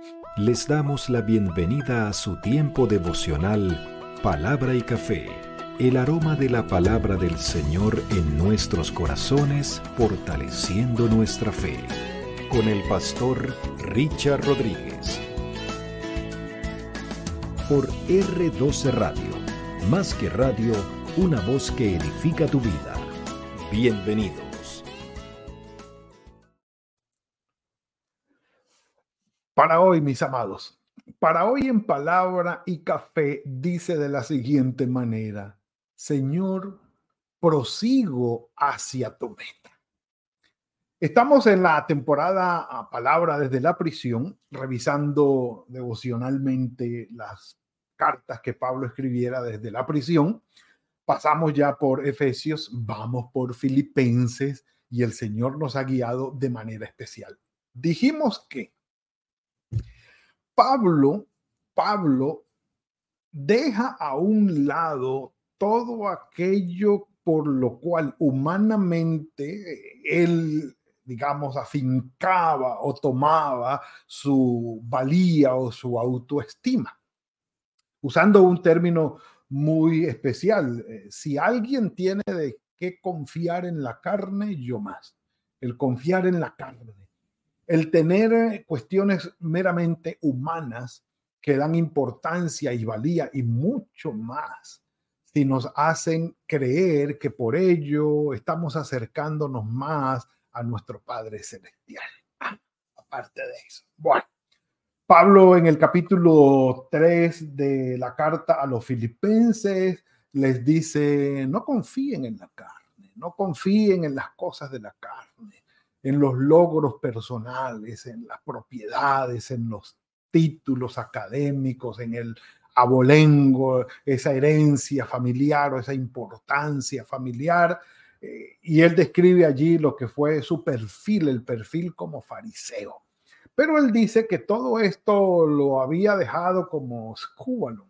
Les damos la bienvenida a su tiempo devocional Palabra y Café, el aroma de la palabra del Señor en nuestros corazones, fortaleciendo nuestra fe. Con el pastor Richard Rodríguez. Por R12 Radio, más que radio, una voz que edifica tu vida. Bienvenidos. Para hoy, mis amados, para hoy en Palabra y Café dice de la siguiente manera: Señor, prosigo hacia tu meta. Estamos en la temporada a Palabra desde la prisión, revisando devocionalmente las cartas que Pablo escribiera desde la prisión. Pasamos ya por Efesios, vamos por Filipenses y el Señor nos ha guiado de manera especial. Dijimos que Pablo deja a un lado todo aquello por lo cual humanamente él, digamos, afincaba o tomaba su valía o su autoestima. Usando un término muy especial, si alguien tiene de qué confiar en la carne, yo más. El confiar en la carne. El tener cuestiones meramente humanas que dan importancia y valía y mucho más si nos hacen creer que por ello estamos acercándonos más a nuestro Padre Celestial. Aparte de eso. Bueno, Pablo en el capítulo 3 de la carta a los Filipenses les dice: no confíen en la carne, no confíen en las cosas de la carne, en los logros personales, en las propiedades, en los títulos académicos, en el abolengo, esa herencia familiar o esa importancia familiar. Y él describe allí lo que fue su perfil, el perfil como fariseo. Pero él dice que todo esto lo había dejado como escúbalo,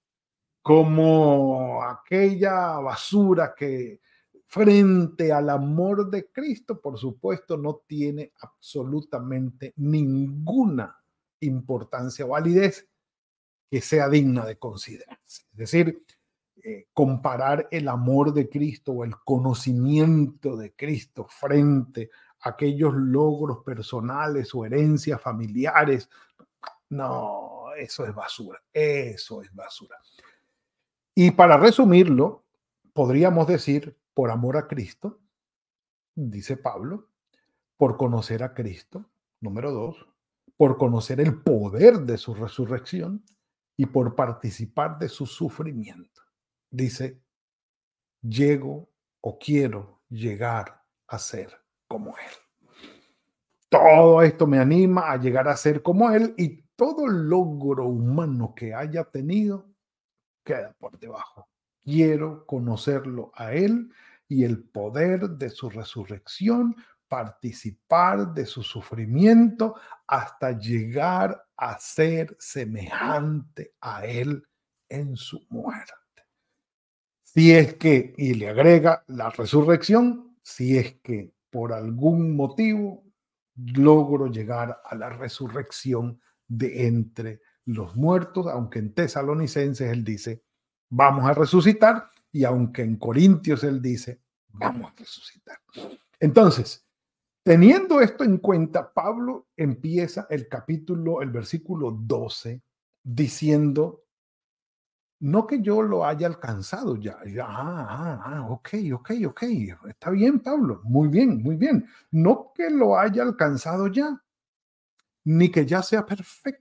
como aquella basura que frente al amor de Cristo, por supuesto, no tiene absolutamente ninguna importancia o validez que sea digna de considerarse. Es decir, comparar el amor de Cristo o el conocimiento de Cristo frente a aquellos logros personales o herencias familiares, no, eso es basura, eso es basura. Y para resumirlo, podríamos decir, por amor a Cristo, dice Pablo, por conocer a Cristo, número 2, por conocer el poder de su resurrección y por participar de su sufrimiento. Dice, llego o quiero llegar a ser como Él. Todo esto me anima a llegar a ser como Él y todo logro humano que haya tenido queda por debajo. Quiero conocerlo a Él y el poder de su resurrección, participar de su sufrimiento hasta llegar a ser semejante a Él en su muerte. Si es que, y le agrega la resurrección, si es que por algún motivo logro llegar a la resurrección de entre los muertos, aunque en Tesalonicenses él dice, vamos a resucitar, y aunque en Corintios él dice, vamos a resucitar. Entonces, teniendo esto en cuenta, Pablo empieza el versículo 12, diciendo, no que yo lo haya alcanzado ya. Ok, está bien, Pablo, muy bien, muy bien. No que lo haya alcanzado ya, ni que ya sea perfecto.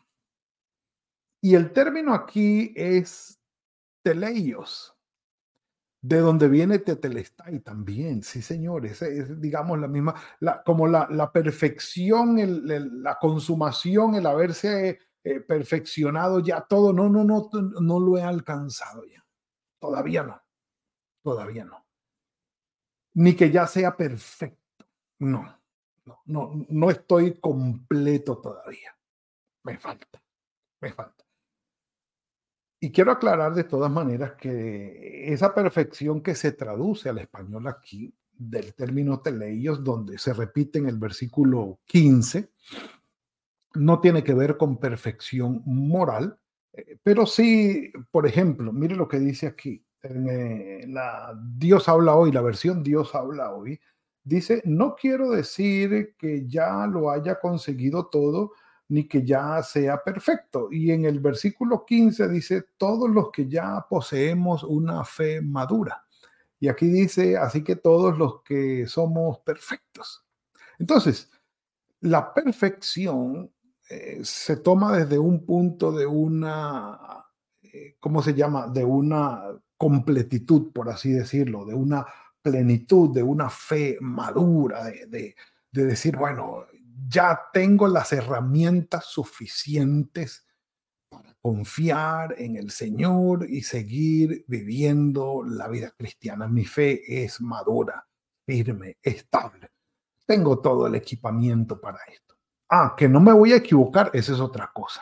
Y el término aquí es teleios, de donde viene tetelestai también. Sí, señor, es digamos la misma, como la perfección, la consumación, el haberse perfeccionado ya todo. No lo he alcanzado ya. Todavía no. Ni que ya sea perfecto. No estoy completo todavía. Me falta. Y quiero aclarar de todas maneras que esa perfección que se traduce al español aquí, del término teleios, donde se repite en el versículo 15, no tiene que ver con perfección moral, pero sí, por ejemplo, mire lo que dice aquí, en Dios habla hoy, la versión Dios habla hoy, dice, no quiero decir que ya lo haya conseguido todo, ni que ya sea perfecto. Y en el versículo 15 dice, todos los que ya poseemos una fe madura. Y aquí dice, así que todos los que somos perfectos. Entonces, la perfección se toma desde un punto de una, ¿cómo se llama? De una completitud, por así decirlo, de una plenitud, de una fe madura, de decir, bueno, ya tengo las herramientas suficientes para confiar en el Señor y seguir viviendo la vida cristiana. Mi fe es madura, firme, estable. Tengo todo el equipamiento para esto. Que no me voy a equivocar, esa es otra cosa.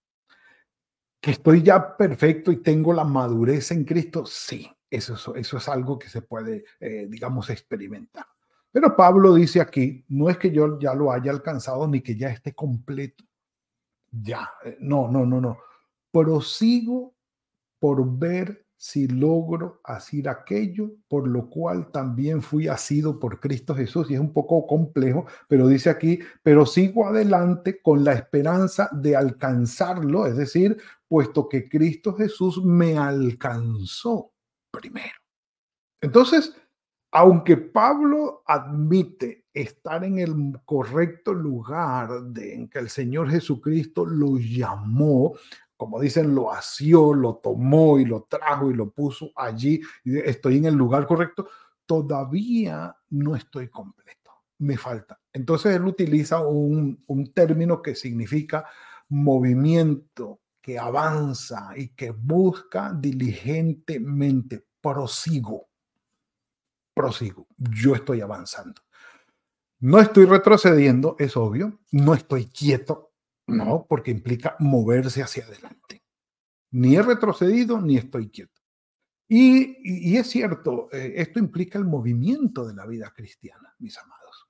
Que estoy ya perfecto y tengo la madurez en Cristo, sí, eso es algo que se puede, digamos, experimentar. Pero Pablo dice aquí, no es que yo ya lo haya alcanzado ni que ya esté completo. Ya, no, no, no, no. Prosigo por ver si logro hacer aquello por lo cual también fui asido por Cristo Jesús. Y es un poco complejo, pero dice aquí, pero sigo adelante con la esperanza de alcanzarlo, es decir, puesto que Cristo Jesús me alcanzó primero. Entonces, aunque Pablo admite estar en el correcto lugar en que el Señor Jesucristo lo llamó, como dicen, lo asió, lo tomó y lo trajo y lo puso allí, y estoy en el lugar correcto, todavía no estoy completo, me falta. Entonces él utiliza un término que significa movimiento, que avanza y que busca diligentemente, prosigo, yo estoy avanzando. No estoy retrocediendo, es obvio, no estoy quieto, no, porque implica moverse hacia adelante. Ni he retrocedido ni estoy quieto. Y es cierto, esto implica el movimiento de la vida cristiana, mis amados.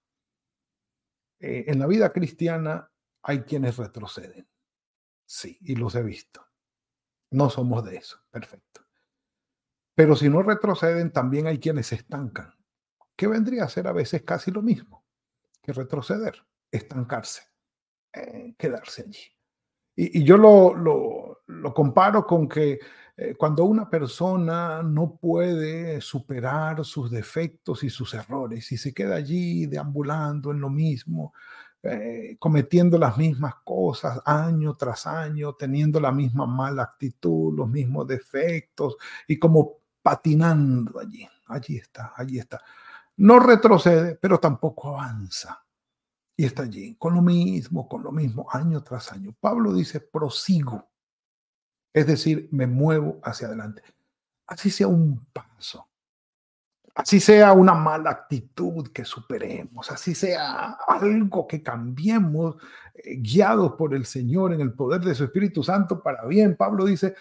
En la vida cristiana hay quienes retroceden, sí, y los he visto. No somos de eso, perfecto. Pero si no retroceden, también hay quienes se estancan, que vendría a ser a veces casi lo mismo que retroceder, estancarse, quedarse allí. Y yo lo comparo con que cuando una persona no puede superar sus defectos y sus errores y se queda allí deambulando en lo mismo, cometiendo las mismas cosas año tras año, teniendo la misma mala actitud, los mismos defectos y como patinando allí, allí está, allí está. No retrocede, pero tampoco avanza. Y está allí, con lo mismo, año tras año. Pablo dice, prosigo, es decir, me muevo hacia adelante. Así sea un paso, así sea una mala actitud que superemos, así sea algo que cambiemos, guiados por el Señor en el poder de su Espíritu Santo para bien. Pablo dice,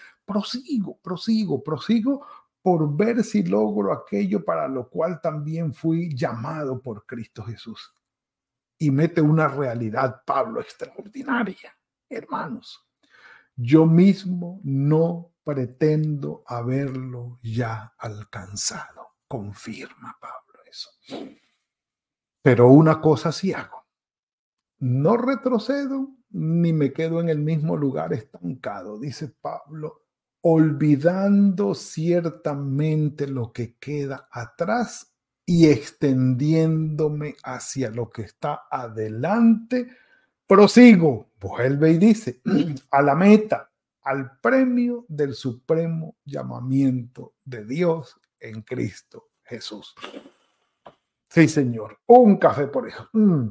prosigo por ver si logro aquello para lo cual también fui llamado por Cristo Jesús. Y mete una realidad, Pablo, extraordinaria. Hermanos, yo mismo no pretendo haberlo ya alcanzado. Confirma Pablo eso. Pero una cosa sí hago. No retrocedo ni me quedo en el mismo lugar estancado, dice Pablo, olvidando ciertamente lo que queda atrás y extendiéndome hacia lo que está adelante, prosigo, vuelve y dice, a la meta, al premio del supremo llamamiento de Dios en Cristo Jesús. Sí, Señor, un café por eso.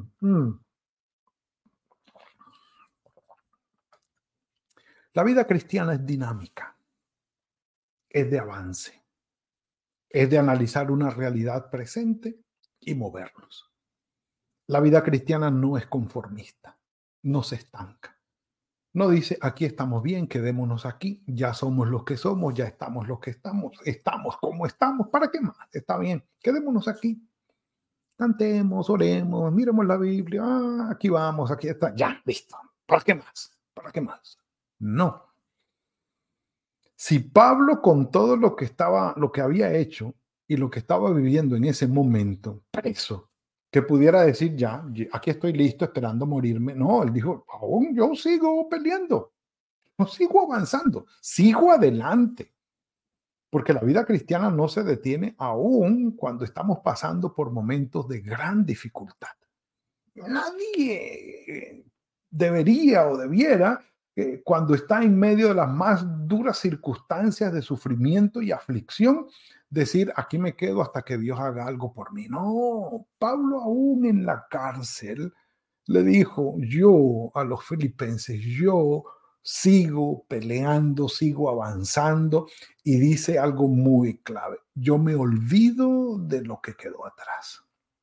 La vida cristiana es dinámica, es de avance, es de analizar una realidad presente y movernos. La vida cristiana no es conformista, no se estanca. No dice, aquí estamos bien, quedémonos aquí, ya somos los que somos, ya estamos los que estamos como estamos, ¿para qué más? Está bien, quedémonos aquí. Cantemos, oremos, miremos la Biblia, aquí vamos, aquí está, ya, listo. ¿Para qué más? ¿Para qué más? No. Si Pablo, con todo lo que había hecho y lo que estaba viviendo en ese momento, preso, que pudiera decir ya, aquí estoy listo esperando morirme. No, él dijo, aún yo sigo peleando, no sigo avanzando, sigo adelante, porque la vida cristiana no se detiene aún cuando estamos pasando por momentos de gran dificultad. Nadie debería o debiera, cuando está en medio de las más duras circunstancias de sufrimiento y aflicción, decir, aquí me quedo hasta que Dios haga algo por mí. No, Pablo aún en la cárcel le dijo, yo a los filipenses, yo sigo peleando, sigo avanzando, y dice algo muy clave, yo me olvido de lo que quedó atrás.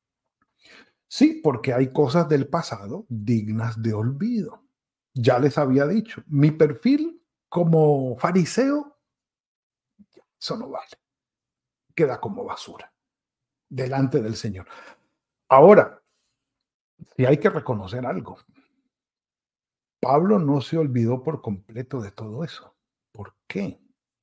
Sí, porque hay cosas del pasado dignas de olvido. Ya les había dicho, mi perfil como fariseo, eso no vale, queda como basura delante del Señor. Ahora, sí hay que reconocer algo. Pablo no se olvidó por completo de todo eso. ¿Por qué?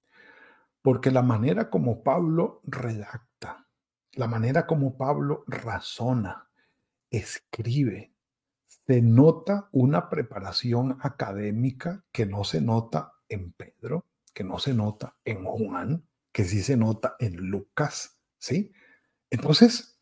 Porque la manera como Pablo redacta, la manera como Pablo razona, escribe, se nota una preparación académica que no se nota en Pedro, que no se nota en Juan, que sí se nota en Lucas, ¿sí? Entonces,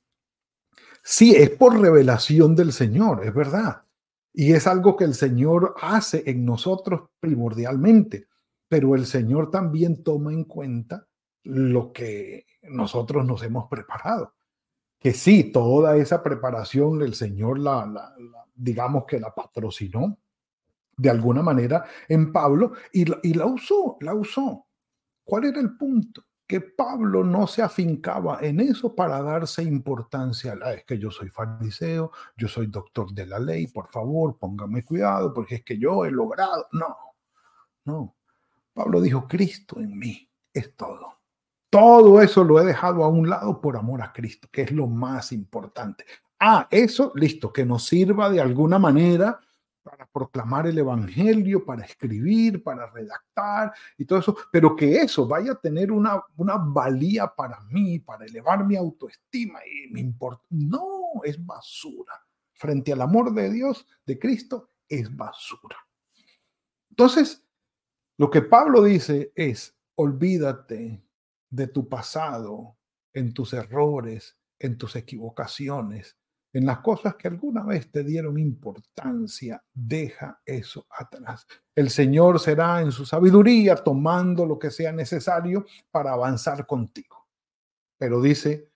sí, es por revelación del Señor, es verdad. Y es algo que el Señor hace en nosotros primordialmente, pero el Señor también toma en cuenta lo que nosotros nos hemos preparado. Que sí, toda esa preparación el Señor digamos que la patrocinó de alguna manera en Pablo y la usó, la usó. ¿Cuál era el punto? Que Pablo no se afincaba en eso para darse importancia. Es que yo soy fariseo, yo soy doctor de la ley, por favor, póngame cuidado, porque es que yo he logrado. No, no. Pablo dijo, Cristo en mí es todo. Todo eso lo he dejado a un lado por amor a Cristo, que es lo más importante. Eso, listo, que nos sirva de alguna manera para proclamar el evangelio, para escribir, para redactar y todo eso, pero que eso vaya a tener una valía para mí, para elevar mi autoestima y mi importa. No, es basura. Frente al amor de Dios, de Cristo, es basura. Entonces, lo que Pablo dice es, olvídate de tu pasado, en tus errores, en tus equivocaciones, en las cosas que alguna vez te dieron importancia, deja eso atrás. El Señor será en su sabiduría tomando lo que sea necesario para avanzar contigo. Pero dice,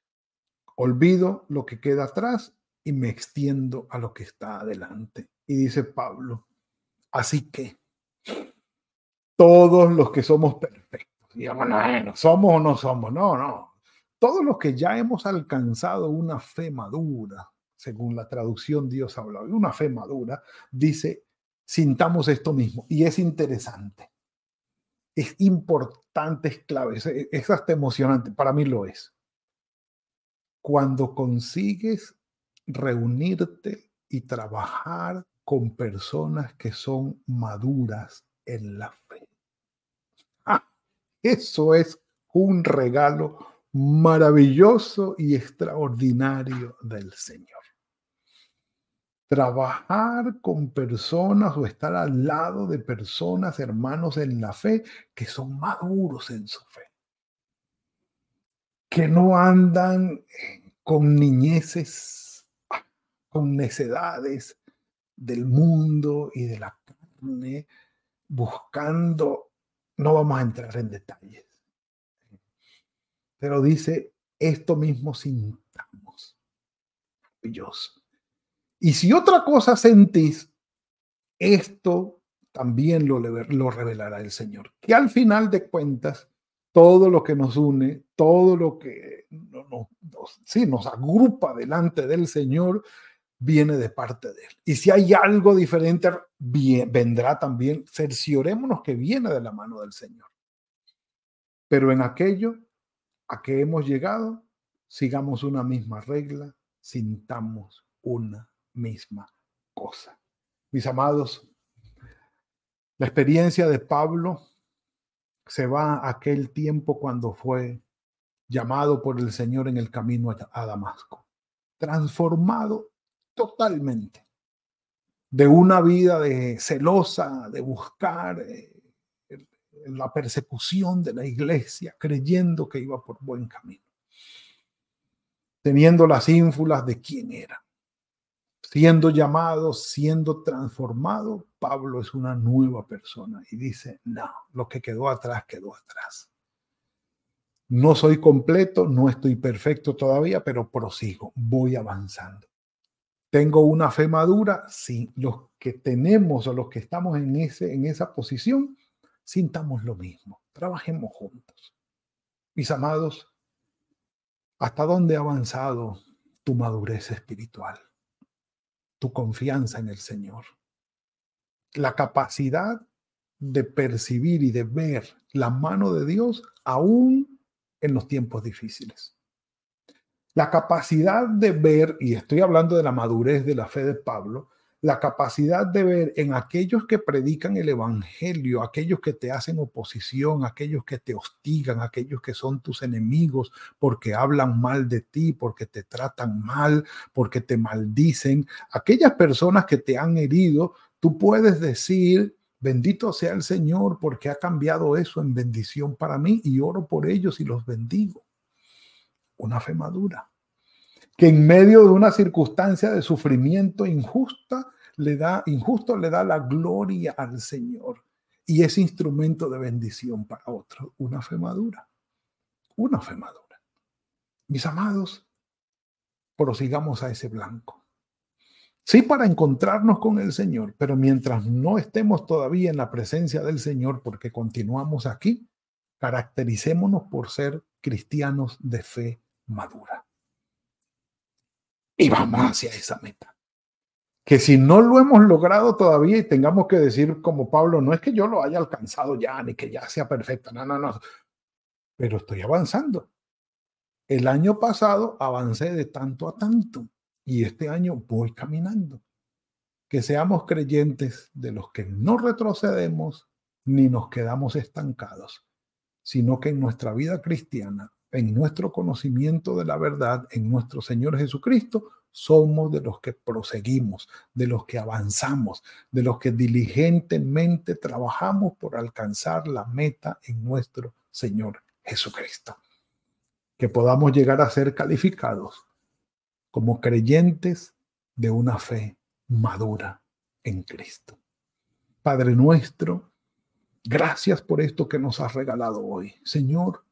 olvido lo que queda atrás y me extiendo a lo que está adelante. Y dice Pablo, así que todos los que somos perfectos, digamos, no, somos o no somos, no, no. Todos los que ya hemos alcanzado una fe madura, según la traducción Dios habla, una fe madura, dice, sintamos esto mismo. Y es interesante, es importante, es clave, es hasta emocionante, para mí lo es. Cuando consigues reunirte y trabajar con personas que son maduras en la fe. Eso es un regalo maravilloso y extraordinario del Señor. Trabajar con personas o estar al lado de personas, hermanos en la fe, que son maduros en su fe, que no andan con niñeces, con necedades del mundo y de la carne, buscando, no vamos a entrar en detalles, pero dice, esto mismo sintamos. Maravilloso. Y si otra cosa sentís, esto también lo revelará el Señor. Que al final de cuentas, todo lo que nos une, todo lo que nos agrupa delante del Señor, viene de parte de Él. Y si hay algo diferente, vendrá también, cerciorémonos que viene de la mano del Señor. Pero en aquello a que hemos llegado, sigamos una misma regla, sintamos una misma cosa. Mis amados, La experiencia de Pablo se va a aquel tiempo cuando fue llamado por el Señor en el camino a Damasco, transformado totalmente de una vida de celosa, de buscar la persecución de la iglesia, creyendo que iba por buen camino, teniendo las ínfulas de quién era. Siendo llamado, siendo transformado, Pablo es una nueva persona y dice, no, lo que quedó atrás, quedó atrás. No soy completo, no estoy perfecto todavía, pero prosigo, voy avanzando. ¿Tengo una fe madura? Sí, los que tenemos o los que estamos en esa posición, sintamos lo mismo, trabajemos juntos. Mis amados, ¿hasta dónde ha avanzado tu madurez espiritual? Tu confianza en el Señor, la capacidad de percibir y de ver la mano de Dios aún en los tiempos difíciles. La capacidad de ver, y estoy hablando de la madurez de la fe de Pablo, la capacidad de ver en aquellos que predican el evangelio, aquellos que te hacen oposición, aquellos que te hostigan, aquellos que son tus enemigos porque hablan mal de ti, porque te tratan mal, porque te maldicen, aquellas personas que te han herido, tú puedes decir, bendito sea el Señor porque ha cambiado eso en bendición para mí y oro por ellos y los bendigo. Una fe madura, que en medio de una circunstancia de sufrimiento injusto le da la gloria al Señor y es instrumento de bendición para otros. Una fe madura, una fe madura. Mis amados, prosigamos a ese blanco. Sí, para encontrarnos con el Señor, pero mientras no estemos todavía en la presencia del Señor, porque continuamos aquí, caractericémonos por ser cristianos de fe madura. Y vamos hacia esa meta. Que si no lo hemos logrado todavía y tengamos que decir como Pablo, no es que yo lo haya alcanzado ya, ni que ya sea perfecto, no. Pero estoy avanzando. El año pasado avancé de tanto a tanto y este año voy caminando. Que seamos creyentes de los que no retrocedemos ni nos quedamos estancados, sino que en nuestra vida cristiana, en nuestro conocimiento de la verdad, en nuestro Señor Jesucristo, somos de los que proseguimos, de los que avanzamos, de los que diligentemente trabajamos por alcanzar la meta en nuestro Señor Jesucristo. Que podamos llegar a ser calificados como creyentes de una fe madura en Cristo. Padre nuestro, gracias por esto que nos has regalado hoy. Señor,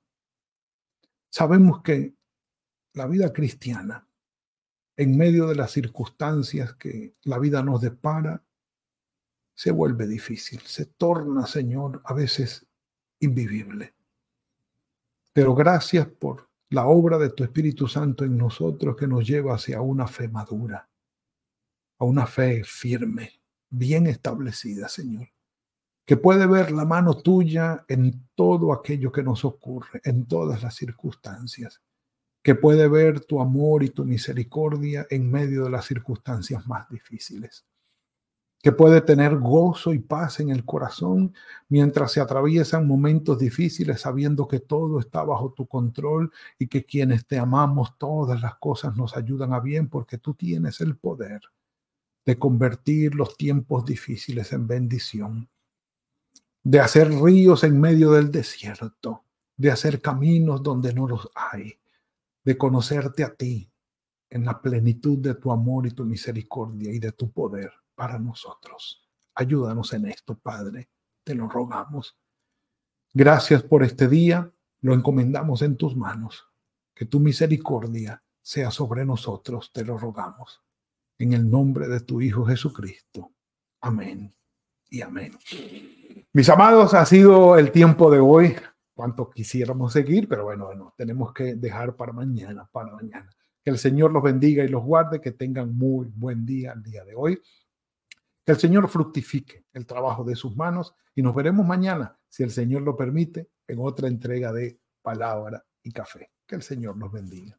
sabemos que la vida cristiana, en medio de las circunstancias que la vida nos depara, se vuelve difícil, se torna, Señor, a veces invivible. Pero gracias por la obra de tu Espíritu Santo en nosotros que nos lleva hacia una fe madura, a una fe firme, bien establecida, Señor, que puede ver la mano tuya en todo aquello que nos ocurre, en todas las circunstancias, que puede ver tu amor y tu misericordia en medio de las circunstancias más difíciles, que puede tener gozo y paz en el corazón mientras se atraviesan momentos difíciles, sabiendo que todo está bajo tu control y que quienes te amamos, todas las cosas nos ayudan a bien porque tú tienes el poder de convertir los tiempos difíciles en bendición, de hacer ríos en medio del desierto, de hacer caminos donde no los hay, de conocerte a ti en la plenitud de tu amor y tu misericordia y de tu poder para nosotros. Ayúdanos en esto, Padre, te lo rogamos. Gracias por este día, lo encomendamos en tus manos. Que tu misericordia sea sobre nosotros, te lo rogamos. En el nombre de tu Hijo Jesucristo. Amén y amén. Mis amados, ha sido el tiempo de hoy. Cuánto quisiéramos seguir, pero bueno, tenemos que dejar para mañana. Que el Señor los bendiga y los guarde, que tengan muy buen día el día de hoy. Que el Señor fructifique el trabajo de sus manos y nos veremos mañana, si el Señor lo permite, en otra entrega de Palabra y Café. Que el Señor los bendiga.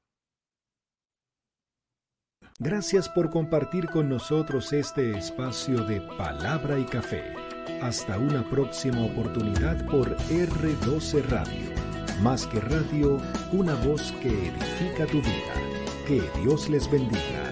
Gracias por compartir con nosotros este espacio de Palabra y Café. Hasta una próxima oportunidad por R12 Radio. Más que radio, una voz que edifica tu vida. Que Dios les bendiga.